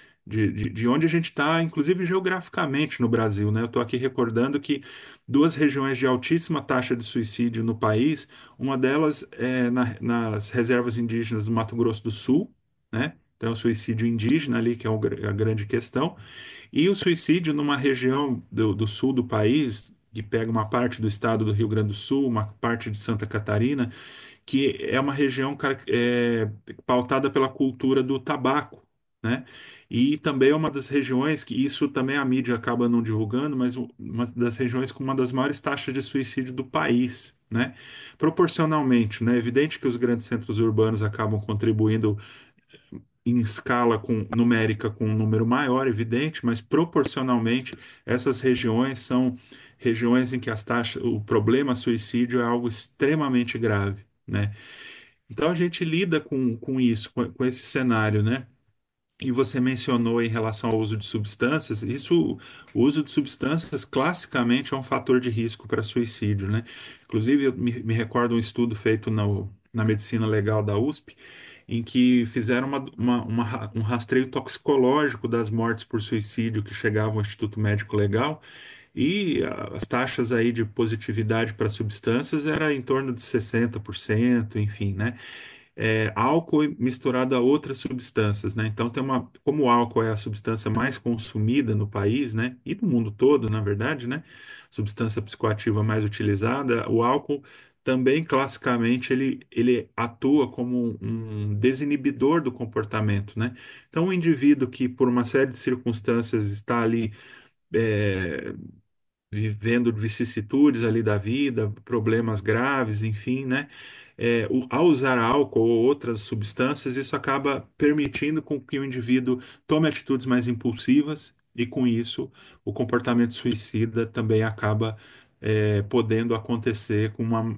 [SPEAKER 3] de onde a gente está, inclusive geograficamente no Brasil, né? Eu estou aqui recordando que duas regiões de altíssima taxa de suicídio no país, uma delas é nas reservas indígenas do Mato Grosso do Sul, né? Então, o suicídio indígena ali, que é a grande questão, e o suicídio numa região do sul do país, que pega uma parte do estado do Rio Grande do Sul, uma parte de Santa Catarina, que é uma região pautada pela cultura do tabaco, né? E também é uma das regiões que isso também a mídia acaba não divulgando, mas uma das regiões com uma das maiores taxas de suicídio do país, né? Proporcionalmente, né? É evidente que os grandes centros urbanos acabam contribuindo em escala numérica com um número maior, evidente, mas proporcionalmente essas regiões são regiões em que as taxas, o problema suicídio é algo extremamente grave, né? Então a gente lida com isso, com esse cenário, né? E você mencionou em relação ao uso de substâncias, o uso de substâncias classicamente é um fator de risco para suicídio, né? Inclusive, eu me recordo um estudo feito na medicina legal da USP, em que fizeram um rastreio toxicológico das mortes por suicídio que chegavam ao Instituto Médico Legal, e as taxas aí de positividade para substâncias era em torno de 60%, enfim, né? Álcool misturado a outras substâncias, né? Então como o álcool é a substância mais consumida no país, né? E no mundo todo, na verdade, né? Substância psicoativa mais utilizada, o álcool também classicamente ele atua como um desinibidor do comportamento, né? Então o indivíduo que por uma série de circunstâncias está ali é, vivendo vicissitudes ali da vida, problemas graves, enfim, né? Ao usar álcool ou outras substâncias, isso acaba permitindo com que o indivíduo tome atitudes mais impulsivas e, com isso, o comportamento suicida também acaba, podendo acontecer com uma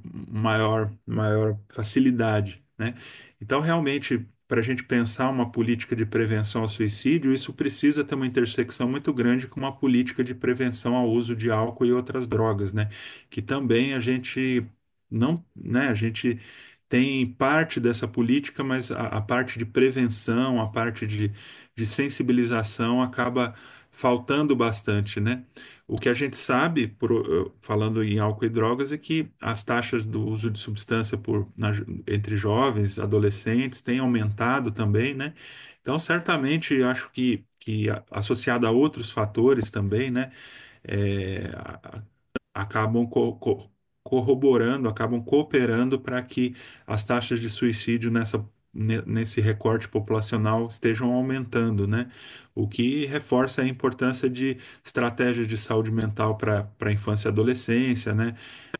[SPEAKER 3] maior facilidade, né? Então, realmente, para a gente pensar uma política de prevenção ao suicídio, isso precisa ter uma intersecção muito grande com uma política de prevenção ao uso de álcool e outras drogas, né? Que também a gente não, né? A gente tem parte dessa política, mas a parte de prevenção, a parte de sensibilização acaba faltando bastante, né? O que a gente sabe, falando em álcool e drogas, é que as taxas do uso de substância entre jovens, adolescentes, têm aumentado também, né? Então, certamente, acho que associado a outros fatores também, né? é, a- acabam corroborando, acabam cooperando para que as taxas de suicídio nesse recorte populacional estejam aumentando, né? O que reforça a importância de estratégias de saúde mental para a infância e adolescência, né?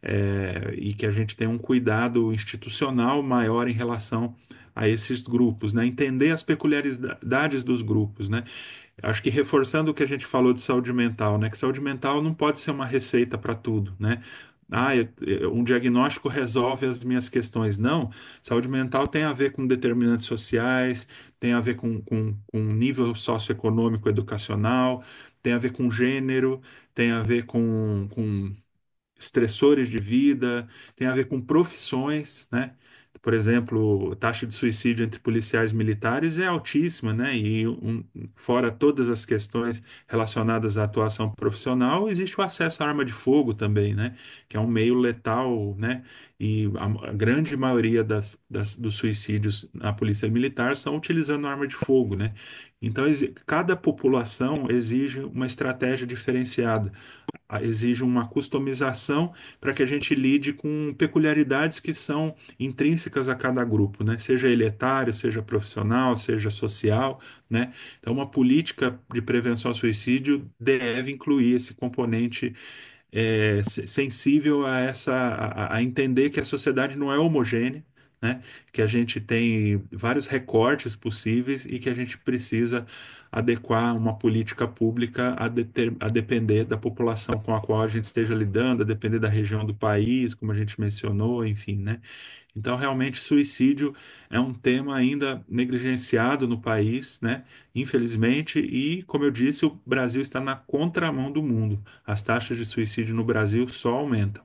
[SPEAKER 3] E que a gente tenha um cuidado institucional maior em relação a esses grupos, né? Entender as peculiaridades dos grupos, né? Acho que reforçando o que a gente falou de saúde mental, né? Que saúde mental não pode ser uma receita para tudo, né? Um diagnóstico resolve as minhas questões. Não, saúde mental tem a ver com determinantes sociais, tem a ver com nível socioeconômico educacional, tem a ver com gênero, tem a ver com estressores de vida, tem a ver com profissões, né? por exemplo, a taxa de suicídio entre policiais militares é altíssima, né? Fora todas as questões relacionadas à atuação profissional, existe o acesso à arma de fogo também, né? Que é um meio letal, né? E a grande maioria dos suicídios na polícia militar são utilizando arma de fogo, né? Então, cada população exige uma estratégia diferenciada, exige uma customização para que a gente lide com peculiaridades que são intrínsecas a cada grupo, né? Seja ele etário, seja profissional, seja social, né? Então, uma política de prevenção ao suicídio deve incluir esse componente sensível a a entender que a sociedade não é homogênea, né? Que a gente tem vários recortes possíveis e que a gente precisa adequar uma política pública a depender da população com a qual a gente esteja lidando, a depender da região do país, como a gente mencionou, enfim, né? Então, realmente, suicídio é um tema ainda negligenciado no país, né? Infelizmente, e, como eu disse, o Brasil está na contramão do mundo. As taxas de suicídio no Brasil só aumentam.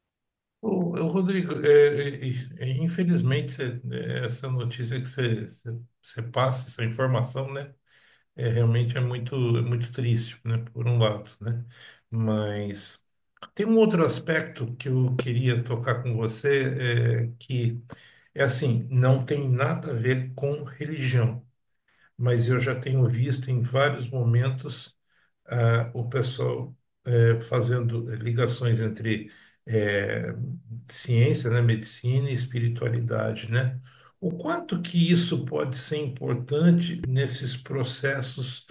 [SPEAKER 2] Rodrigo, infelizmente, essa notícia que você passa, essa informação, né? Realmente é muito triste, né? Por um lado, né? Mas tem um outro aspecto que eu queria tocar com você, que é assim, não tem nada a ver com religião, mas eu já tenho visto em vários momentos o pessoal fazendo ligações entre eh, ciência, né, medicina e espiritualidade, né? O quanto que isso pode ser importante nesses processos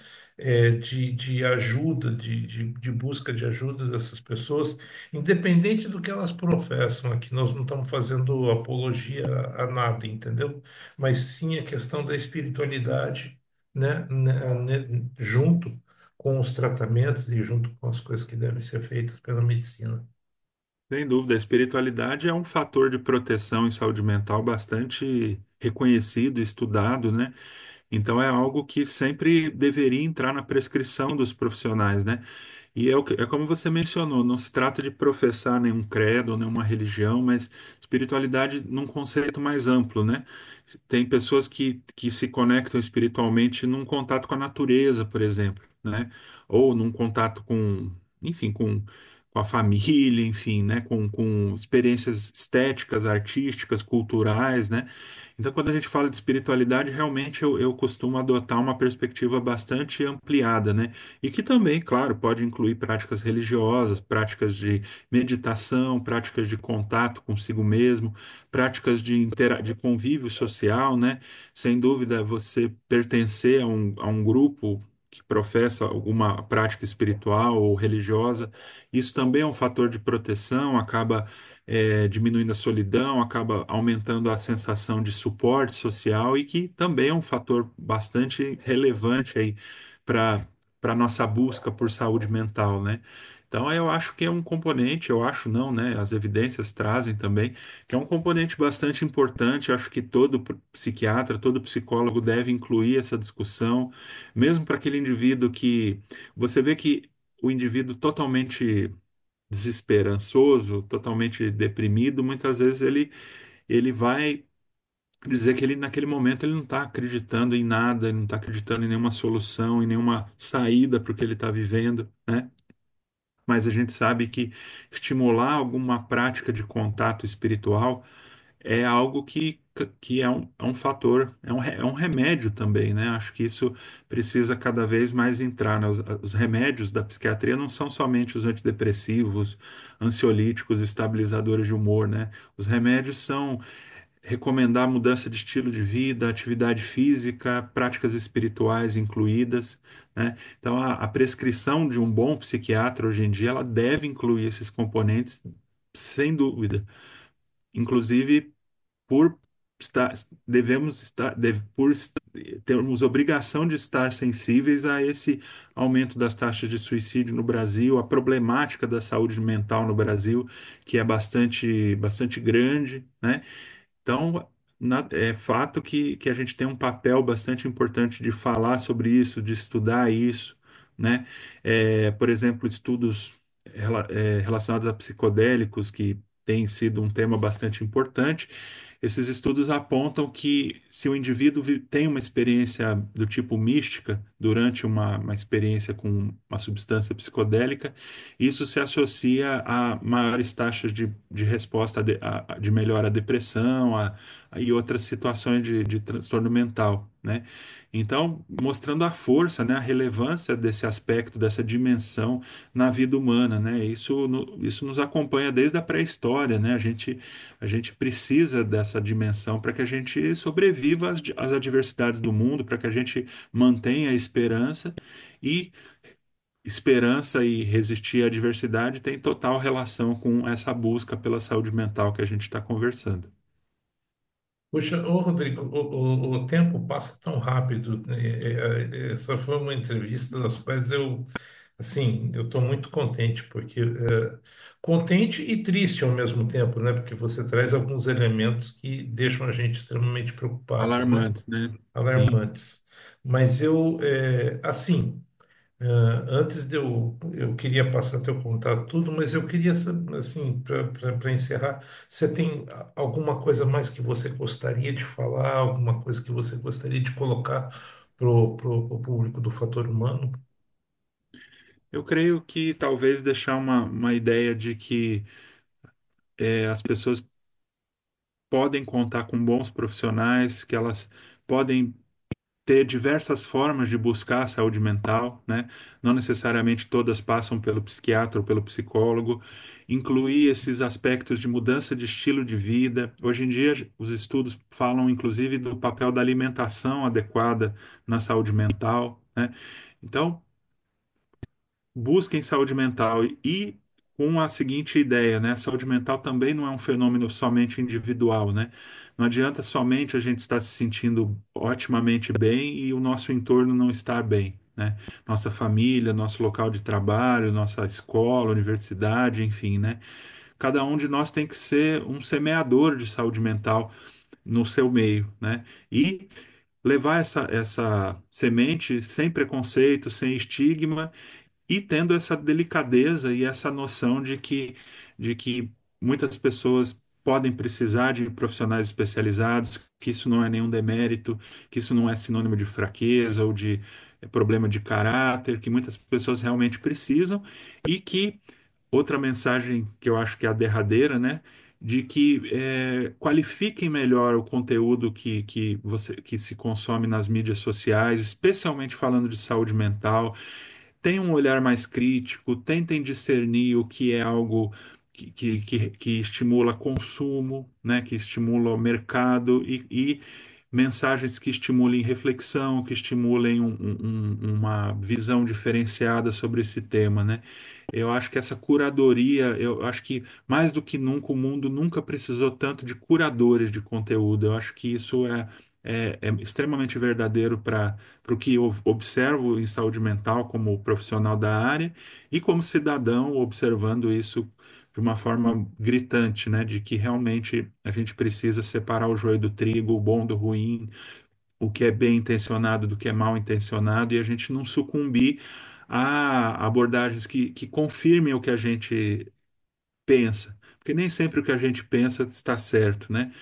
[SPEAKER 2] de ajuda, de busca de ajuda dessas pessoas, independente do que elas professam aqui, nós não estamos fazendo apologia a nada, entendeu? Mas sim a questão da espiritualidade, junto com os tratamentos e junto com as coisas que devem ser feitas pela medicina.
[SPEAKER 3] Sem dúvida, a espiritualidade é um fator de proteção em saúde mental bastante reconhecido, e estudado, né? Então é algo que sempre deveria entrar na prescrição dos profissionais, né? E é como você mencionou, não se trata de professar nenhum credo, nenhuma religião, mas espiritualidade num conceito mais amplo, né? Tem pessoas que se conectam espiritualmente num contato com a natureza, por exemplo, né? Ou num contato com, enfim, com a família, enfim, né? Com experiências estéticas, artísticas, culturais, né? Então, quando a gente fala de espiritualidade, realmente eu costumo adotar uma perspectiva bastante ampliada, né? E que também, claro, pode incluir práticas religiosas, práticas de meditação, práticas de contato consigo mesmo, práticas de convívio social, né? Sem dúvida, você pertencer a um grupo que professa alguma prática espiritual ou religiosa, isso também é um fator de proteção, acaba diminuindo a solidão, acaba aumentando a sensação de suporte social e que também é um fator bastante relevante aí para nossa busca por saúde mental, né? Então eu acho que é um componente, eu acho não, né? As evidências trazem também que é um componente bastante importante. Eu acho que todo psiquiatra, todo psicólogo deve incluir essa discussão, mesmo para aquele indivíduo que você vê que o indivíduo totalmente desesperançoso, totalmente deprimido, muitas vezes ele vai dizer que ele naquele momento ele não está acreditando em nada, ele não está acreditando em nenhuma solução, em nenhuma saída para o que ele está vivendo, né? Mas a gente sabe que estimular alguma prática de contato espiritual é algo que é um fator, é um remédio também, né? Acho que isso precisa cada vez mais entrar, né? Os remédios da psiquiatria não são somente os antidepressivos, ansiolíticos, estabilizadores de humor, né? Os remédios são recomendar mudança de estilo de vida, atividade física, práticas espirituais incluídas, né? Então, a prescrição de um bom psiquiatra hoje em dia, ela deve incluir esses componentes, sem dúvida. Inclusive, por estar, devemos estar, termos obrigação de estar sensíveis a esse aumento das taxas de suicídio no Brasil, a problemática da saúde mental no Brasil, que é bastante grande, né? Então, é fato que a gente tem um papel bastante importante de falar sobre isso, de estudar isso, né? Por exemplo, estudos relacionados a psicodélicos, que tem sido um tema bastante importante, esses estudos apontam que se o indivíduo tem uma experiência do tipo mística durante uma experiência com uma substância psicodélica, isso se associa a maiores taxas de resposta de melhora à depressão e outras situações de transtorno mental, né? Então, mostrando a força, né, a relevância desse aspecto, dessa dimensão na vida humana, né? Isso nos acompanha desde a pré-história, né? A gente precisa dessa dimensão para que a gente sobreviva às adversidades do mundo, para que a gente mantenha a esperança e esperança e resistir à adversidade tem total relação com essa busca pela saúde mental que a gente está conversando.
[SPEAKER 2] Puxa, ô Rodrigo, o tempo passa tão rápido, né? Essa foi uma entrevista das quais assim, eu estou muito contente, porque contente e triste ao mesmo tempo, né? Porque você traz alguns elementos que deixam a gente extremamente preocupados, né?
[SPEAKER 3] Alarmantes, né? Sim.
[SPEAKER 2] Alarmantes. Mas assim. Antes eu queria passar teu contato tudo, mas eu queria, assim, para encerrar, você tem alguma coisa mais que você gostaria de falar, alguma coisa que você gostaria de colocar pro público do fator humano?
[SPEAKER 3] Eu creio que talvez deixar uma ideia de que as pessoas podem contar com bons profissionais, que elas podem ter diversas formas de buscar a saúde mental, né? Não necessariamente todas passam pelo psiquiatra ou pelo psicólogo. Incluir esses aspectos de mudança de estilo de vida. Hoje em dia, os estudos falam inclusive do papel da alimentação adequada na saúde mental, né? Então, busquem saúde mental e com a seguinte ideia, né? A saúde mental também não é um fenômeno somente individual, né? Não adianta somente a gente estar se sentindo otimamente bem e o nosso entorno não estar bem, né? Nossa família, nosso local de trabalho, nossa escola, universidade, enfim, né? Cada um de nós tem que ser um semeador de saúde mental no seu meio, né? E levar essa semente sem preconceito, sem estigma e tendo essa delicadeza e essa noção de que muitas pessoas podem precisar de profissionais especializados, que isso não é nenhum demérito, que isso não é sinônimo de fraqueza ou de problema de caráter, que muitas pessoas realmente precisam e que outra mensagem que eu acho que é a derradeira, né? De que qualifiquem melhor o conteúdo que se consome nas mídias sociais, especialmente falando de saúde mental, tenham um olhar mais crítico, tentem discernir o que é algo que estimula consumo, né, que estimula o mercado e mensagens que estimulem reflexão, que estimulem uma visão diferenciada sobre esse tema, né? Eu acho que essa curadoria, eu acho que mais do que nunca o mundo nunca precisou tanto de curadores de conteúdo. Eu acho que isso é extremamente verdadeiro para o que eu observo em saúde mental como profissional da área e como cidadão observando isso de uma forma gritante, né, de que realmente a gente precisa separar o joio do trigo, o bom do ruim, o que é bem intencionado do que é mal intencionado e a gente não sucumbir a abordagens que confirmem o que a gente pensa. Porque nem sempre o que a gente pensa está certo, né?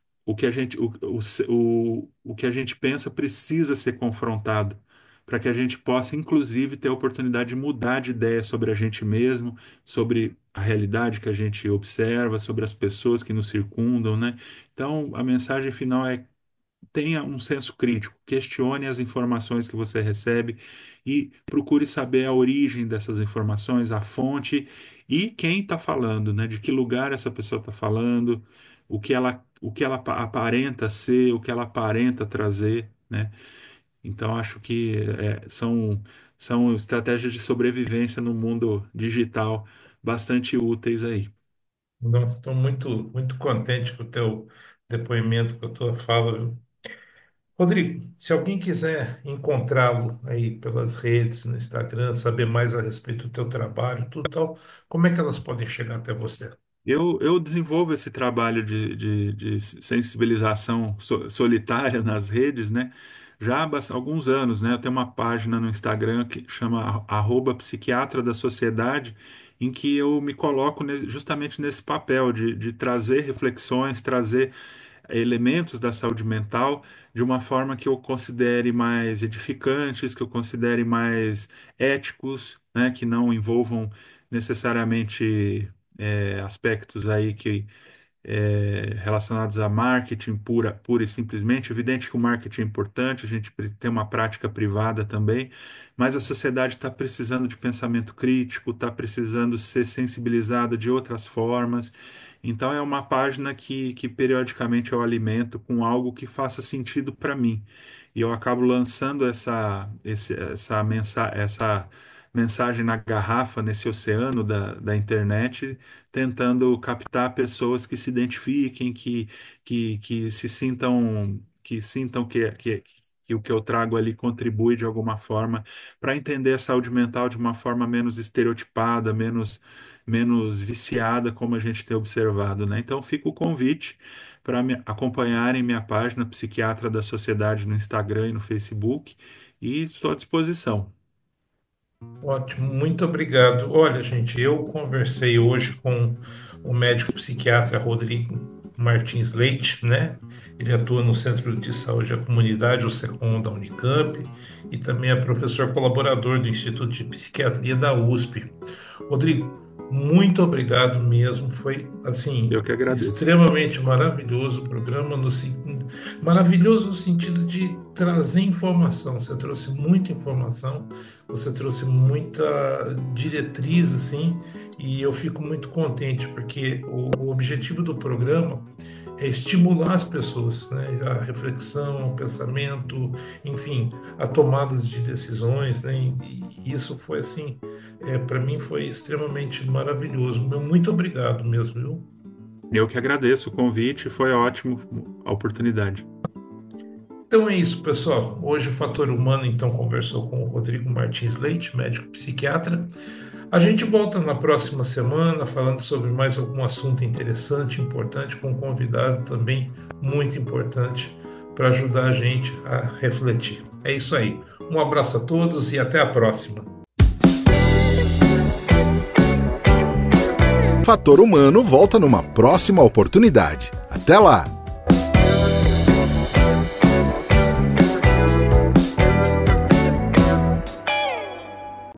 [SPEAKER 3] O que a gente pensa precisa ser confrontado para que a gente possa, inclusive, ter a oportunidade de mudar de ideia sobre a gente mesmo, sobre a realidade que a gente observa, sobre as pessoas que nos circundam, né? Então, a mensagem final é: tenha um senso crítico, questione as informações que você recebe e procure saber a origem dessas informações, a fonte e quem está falando, né? De que lugar essa pessoa está falando, o que ela aparenta ser, o que ela aparenta trazer, né? Então acho que são estratégias de sobrevivência no mundo digital bastante úteis aí.
[SPEAKER 2] Nossa, estou muito contente com o teu depoimento, com a tua fala, viu? Rodrigo, se alguém quiser encontrá-lo aí pelas redes, no Instagram, saber mais a respeito do teu trabalho, tudo tal, como é que elas podem chegar até você?
[SPEAKER 3] Eu desenvolvo esse trabalho de sensibilização solitária nas redes, né? Já há alguns anos, né? Eu tenho uma página no Instagram que chama @psiquiatra da sociedade, em que eu me coloco justamente nesse papel de trazer reflexões, trazer elementos da saúde mental de uma forma que eu considere mais edificantes, que eu considere mais éticos, né, que não envolvam necessariamente aspectos aí que relacionados a marketing pura e simplesmente. Evidente que o marketing é importante, a gente tem uma prática privada também, mas a sociedade está precisando de pensamento crítico, está precisando ser sensibilizada de outras formas. Então é uma página que periodicamente eu alimento com algo que faça sentido para mim. E eu acabo lançando essa mensagem na garrafa, nesse oceano da internet, tentando captar pessoas que se identifiquem, que se sintam, que sintam que o que eu trago ali contribui de alguma forma para entender a saúde mental de uma forma menos estereotipada, menos viciada, como a gente tem observado, né? Então fica o convite para acompanharem minha página Psiquiatra da Sociedade no Instagram e no Facebook, e estou à disposição.
[SPEAKER 2] Ótimo, muito obrigado. Olha, gente, eu conversei hoje com o médico psiquiatra Rodrigo Martins Leite, né? Ele atua no Centro de Saúde da Comunidade, o SECOM da Unicamp, e também é professor colaborador do Instituto de Psiquiatria da USP. Rodrigo, muito obrigado mesmo. Foi assim
[SPEAKER 3] Eu que agradeço.
[SPEAKER 2] extremamente maravilhoso o programa, maravilhoso no sentido de trazer informação. Você trouxe muita informação, você trouxe muita diretriz, assim, e eu fico muito contente porque o objetivo do programa é estimular as pessoas, né? A reflexão, o pensamento, enfim, a tomadas de decisões, né? E isso foi assim, para mim foi extremamente maravilhoso. Muito obrigado mesmo, viu?
[SPEAKER 3] Eu que agradeço o convite, foi ótimo a oportunidade.
[SPEAKER 2] Então é isso, pessoal. Hoje o Fator Humano então conversou com o Rodrigo Martins Leite, médico psiquiatra. A gente volta na próxima semana falando sobre mais algum assunto interessante, importante, com um convidado também muito importante para ajudar a gente a refletir. É isso aí. Um abraço a todos e até a próxima.
[SPEAKER 1] Fator Humano volta numa próxima oportunidade. Até lá!